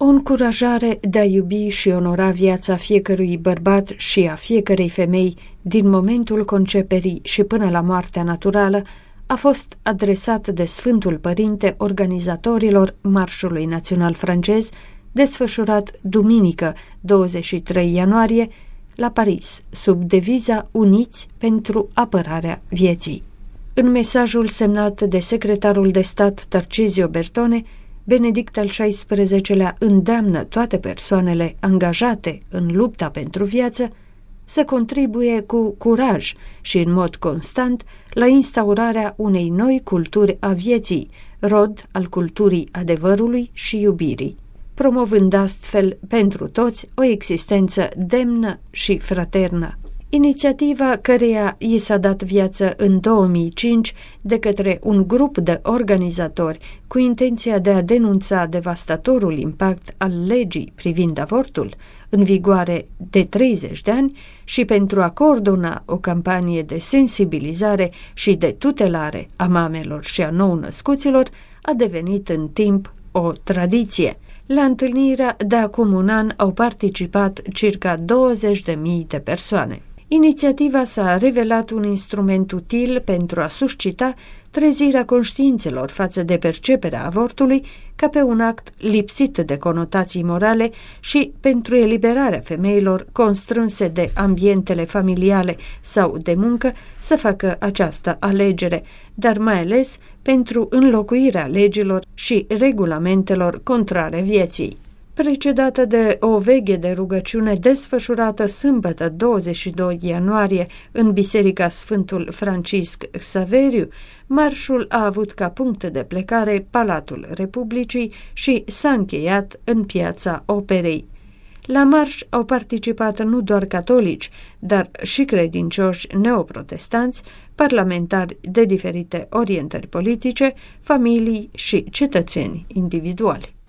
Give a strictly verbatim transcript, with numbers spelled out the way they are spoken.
O încurajare de a iubi și onora viața fiecărui bărbat și a fiecărei femei din momentul conceperii și până la moartea naturală a fost adresat de Sfântul Părinte organizatorilor Marșului Național francez, desfășurat duminică douăzeci și trei ianuarie la Paris, sub deviza Uniți pentru apărarea vieții. În mesajul semnat de secretarul de stat Tarcisio Bertone, Benedict al șaisprezecelea îndeamnă toate persoanele angajate în lupta pentru viață să contribuie cu curaj și în mod constant la instaurarea unei noi culturi a vieții, rod al culturii adevărului și iubirii, promovând astfel pentru toți o existență demnă și fraternă. Inițiativa căreia i s-a dat viață în două mii cinci de către un grup de organizatori cu intenția de a denunța devastatorul impact al legii privind avortul, în vigoare de treizeci de ani, și pentru a coordona o campanie de sensibilizare și de tutelare a mamelor și a nou-născuților, a devenit în timp o tradiție. La întâlnirea de acum un an au participat circa douăzeci de mii de persoane. Inițiativa s-a revelat un instrument util pentru a suscita trezirea conștiințelor față de perceperea avortului ca pe un act lipsit de conotații morale și pentru eliberarea femeilor constrânse de ambientele familiale sau de muncă să facă această alegere, dar mai ales pentru înlocuirea legilor și regulamentelor contrare vieții. Precedată de o veghe de rugăciune desfășurată sâmbătă douăzeci și doi ianuarie în Biserica Sfântul Francisc Xaveriu, marșul a avut ca punct de plecare Palatul Republicii și s-a încheiat în Piața Operei. La marș au participat nu doar catolici, dar și credincioși neoprotestanți, parlamentari de diferite orientări politice, familii și cetățeni individuali.